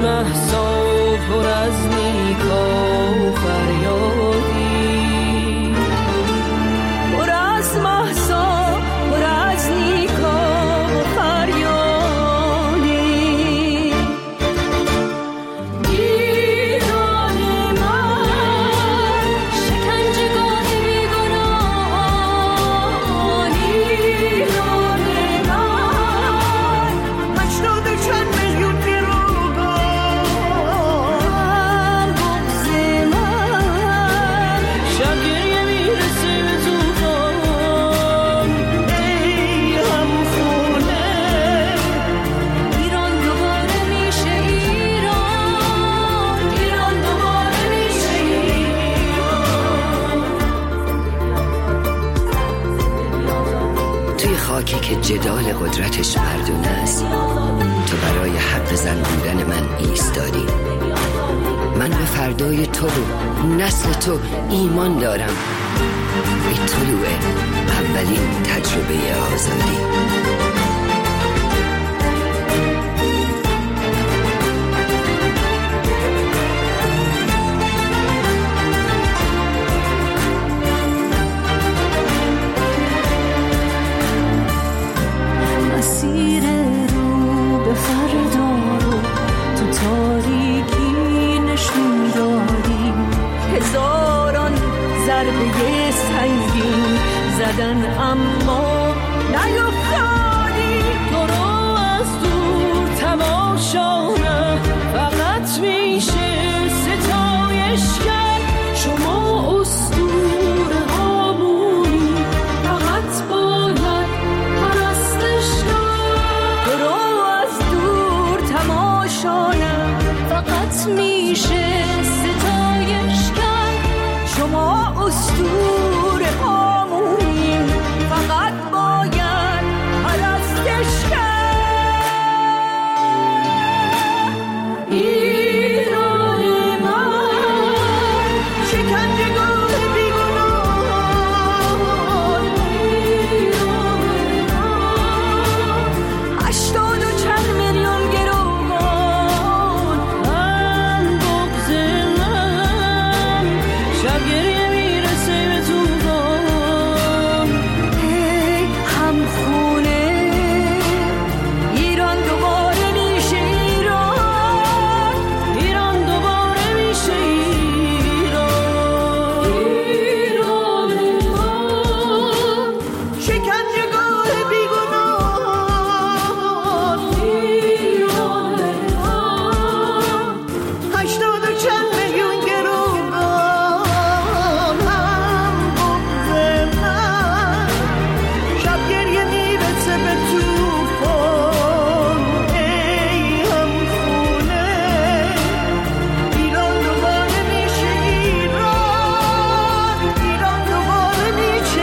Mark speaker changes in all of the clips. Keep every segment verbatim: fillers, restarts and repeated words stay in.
Speaker 1: مهسا پر از نیکا و فریادی، پر از مهسا پر از نیکا و فریادی. ایران من شکنجهگاه بیگناهان، ایران من هشتاد و چند میلیون گروگان، بغض من شب گریه میرسه به طوفان. ای همخونه ایران دوباره میشه ایران، ایران دوباره میشه ایران.
Speaker 2: توی خاکی که جدال قدرتش مردونه است، تو برای حق زن بودن من ایستادی. من به فردای تو و نسل تو ایمان دارم، به طلوع اولین تجربه آزادی.
Speaker 1: مسیر رو به فردا رو تو تاریکی نشون دادی، هزاران ضربه سنگین زدن اما نیفتادی. تو رو از دور تماشا فقط میشه ستایش کرد، شما اسطوره هامونی فقط باید پرستش کرد. تو رو از دور تماشا فقط میشه ستایش کرد، شما اسطوره هامونی فقط باید پرستش کرد. ایران من شکنجهگاه بیگناهان، ایران من هشتاد و چند میلیون گروگان، من بغض من شب گریه میرسه به طوفان. ای همخونه ایران دوباره میشه ایران، ایران دوباره میشه ایران. ایران من شکنجهگاه بیگناهان، ایران من هشتاد و چند میلیون گروگان، هم بغض من شب گریه میرسه به طوفان. ای همخونه ایران دوباره میشه ایران، ایران دوباره میشه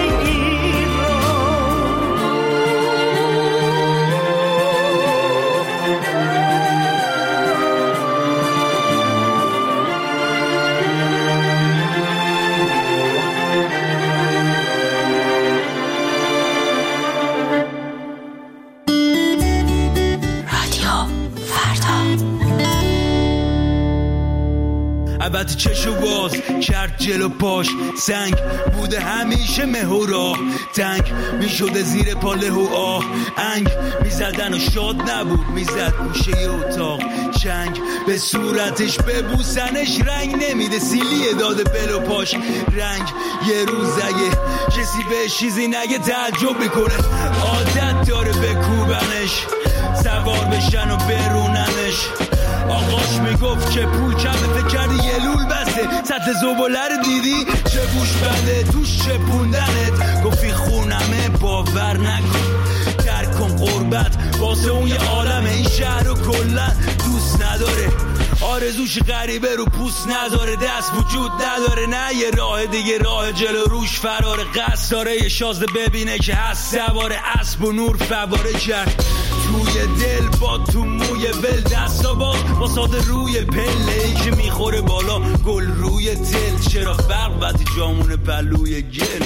Speaker 3: البته چشو باز کرد جلو پاش، سنگ بوده همیشه مه و راه، تنگ میشده زیر پاله و آه، انگ میزدن و شاد نبود، میزد گوشه اتاق، چنگ به صورتش ببوسنش رنگ نمیده، سیلیه داده بلو پاش رنگ. یه روز اگه کسی به چیزی نگه تعجب میکنه، عادت داره بکوبنش، سوار بشن و بروننش. آقاش میگفت که پول کمه، فکر کردی یه لول بسته، سطح زباله رو دیدی چه بوش بده توش چپوندنت. گفتی خونمه باور نکن، درک کن قربت واسه اون یه عالمه، این شهر رو کلن دوست نداره، آرزوش غریبه رو پوست نداره، دست وجود نداره، نه یه راه دیگه راه جلو روش فراره. قصد داره یه شازده ببینه که هست سواره اسب و نور فواره کرد توی دل با تو موی ول، دستا با واساد روی پله ای که میخوره بالا گل روی تل. چرا فرق وقتی جامون پلوی گل.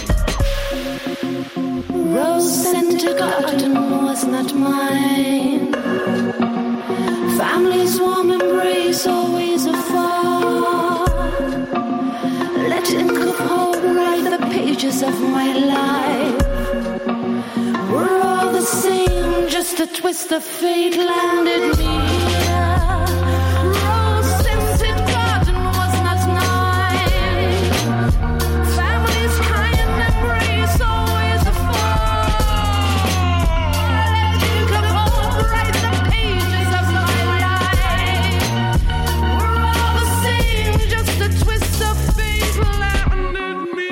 Speaker 1: Rose scented garden was not mine, family's warm embrace pages of my life were all the same, just a twist of fate landed me. Rose-scented garden was not mine. Family's kind embrace always a fall. Let you come home, write the pages of my life. We're all the same, just a twist of fate landed me.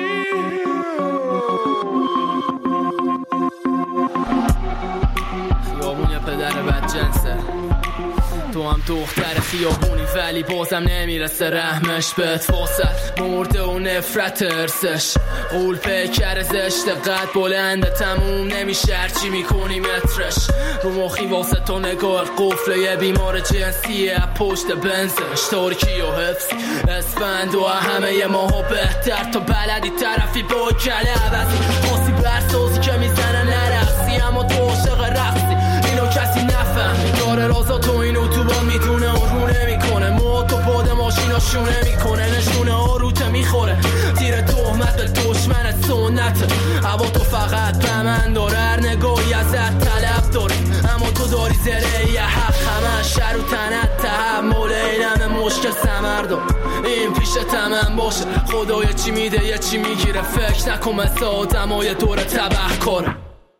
Speaker 4: خیابون پدر بدجنسه، تو هم دختر خیابونی ولی بازم نمیرسه رحمش بهت. فاصل مرده و نفرت ارسش قول پیکر زشت قد بلنده تموم نمیشه هرچی میکنی مترش رو مخی واسه تو نگاه قفل یه بیمار جنسیه پشت بنزش ترکی و حفظ اسفند و همه ی ماها بهتر تو بلدی طرفی با کله عوضی خاصی برسازی که میزنه نرقصی اما تو عاشق رقصی اینو کسی نفهمی داره رازا تو اینو تو با میدونه و رو نمیکنه ما تو باد ماشینا شونه میکنه نشونه ها روته میخوره تیر تهمت به دشمن سنت هوا تو فقط به من داره هر نگاهی ازت طلب داره اما تو داری زره یه حق همه شر و تنت تحمل اینم مشکل سمردم این پیش تمام باشه خدای چی میده یه چی میگیره فکر نکن مثل آدم های دور تبه کاره.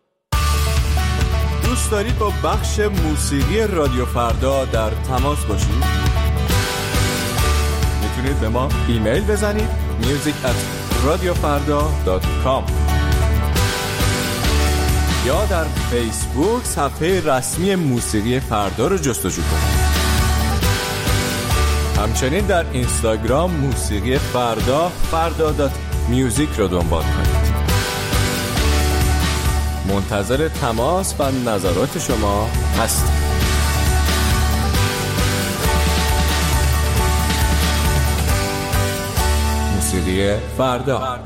Speaker 5: دوست دارید با بخش موسیقی رادیو فردا در تماس باشید؟ میتونید به ما ایمیل بزنید music at radiofarda dot com یا در فیسبوک صفحه رسمی موسیقی فردا رو جستجو کنید. همچنین در اینستاگرام موسیقی فردا فردا دات میوزیک رو دنبال کنید. منتظر تماس و نظرات شما هستم. موسیقی فردا.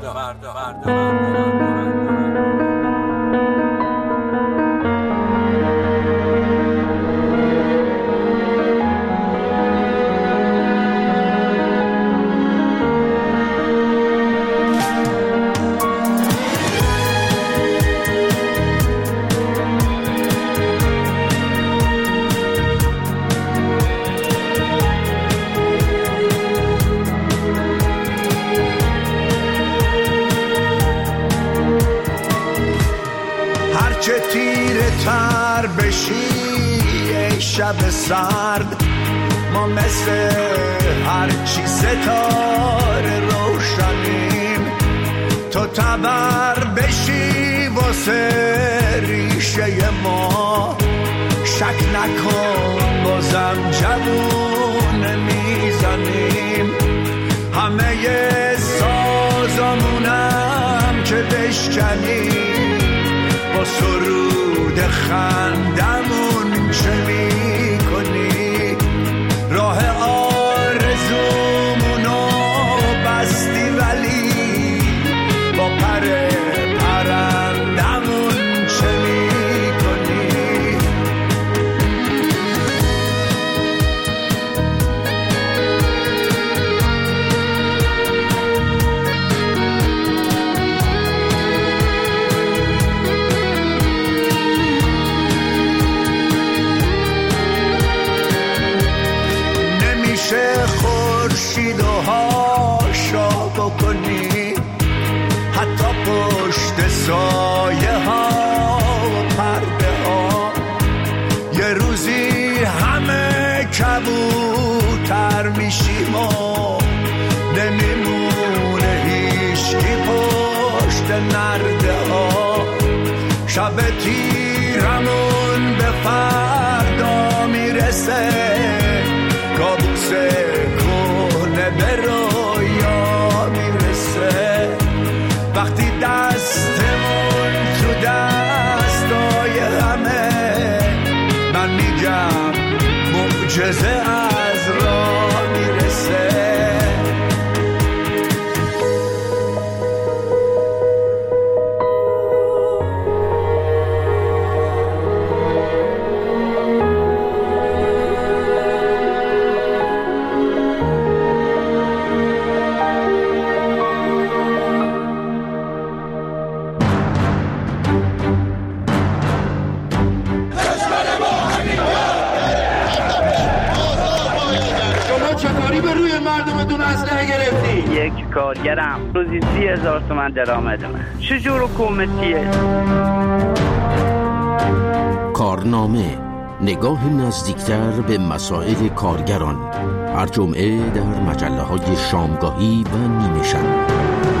Speaker 6: تر بشی ای شب سرد ما مثل هرچی ستاره روشنیم تو تبر بشی واسه ریشه ما شک نکن بازم جوون میزنیم همه سازمونم که بشکنیم با سرود خندمون چه می کنی راه آرزومونو بستی ولی با پر پرندمون چه می کنی خورشید و هاشا بکنی حتی پشت سایه ها و پرده ها یه روزی همه کبوتر میشیم و نمیمونه هیچکی پشت نرده ها شب تیرمون به فردا میرسه کابوس کنه به رویا میرسه وقتی دستمون تو دستای همه من میگم معجزه از راه میرسه
Speaker 7: مردمتون اسلحه گرفتی؟
Speaker 8: یک کارگرم روزی سی هزار تومن درآمد من. چجور حکومتیه؟
Speaker 9: کارنامه، نگاه نزدیکتر به مسائل کارگران، هر جمعه در مجله های شامگاهی و نیمه شب.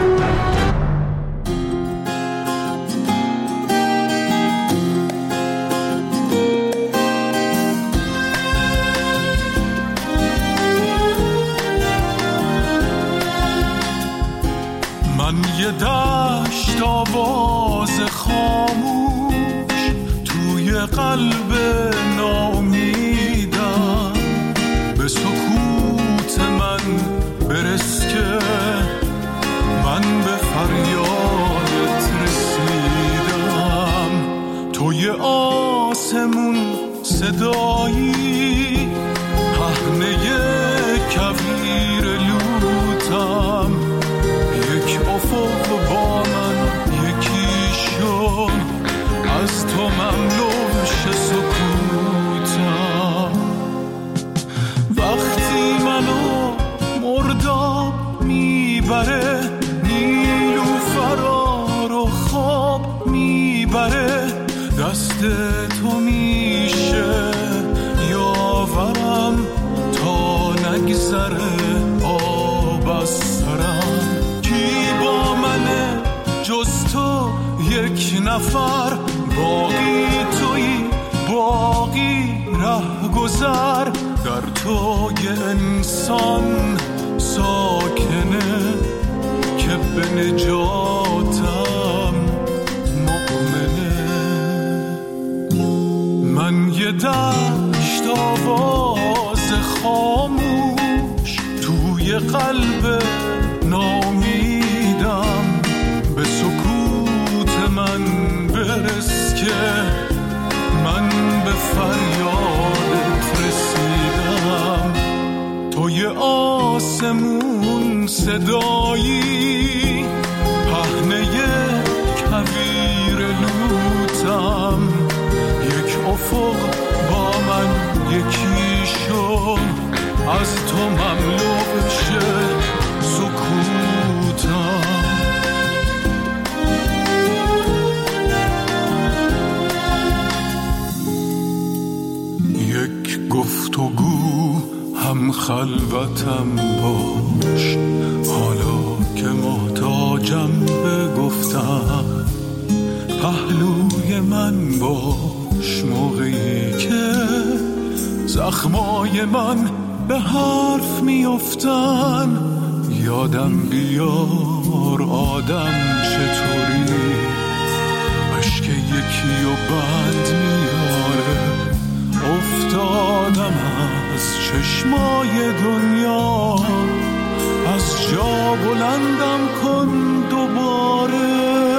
Speaker 10: من یه دشت آواز خاموش توی قلب ناامیدم، به سکوت من برس که من به فریادت رسیدم. توی آسمون صدایی پهنه کویر لوتم، یک افق با من یکی شد، از تو مملوش سکوتم. وقتی منو مرداب میبره، نیلوفرا رو خواب میبره، دست تو میشه یاورم تا نگذره آب از سرم. جز تو یک نفر، باقی تویی باقی ره گذر، در تو یه انسان ساکنه که به نجاتم مؤمنه. من یه دشت آواز خاموش توی قلب ناامیدم، به سکوت من برس که من به فریادت رسیدم. توی آسمون صدایی پهنه کویر لوتم، یک افق با من یکی شد، از تو مملو شه سکوتم. گفتگو هم خلوتم باش، حالا که محتاجم بگفتم، پهلوی من باش موقعی که زخمای من به حرف میافتن. یادم بیار آدم چطوری اشک یکی و بند میاره. افتادم از چشمای دنیا، از جا بلندم کن دوباره.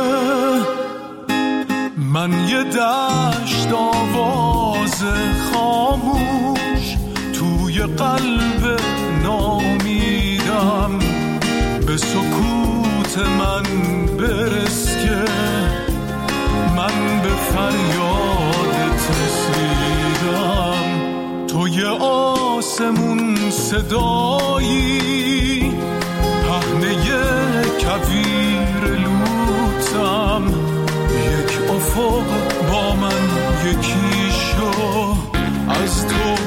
Speaker 10: من یه دشت آواز خاموش توی قلب ناامیدم، به سکوت من برس که من به فریادت رسیدم. توی آسمون صدایی پهنه کویر لوتم، یک افق با من یکی شو، از تو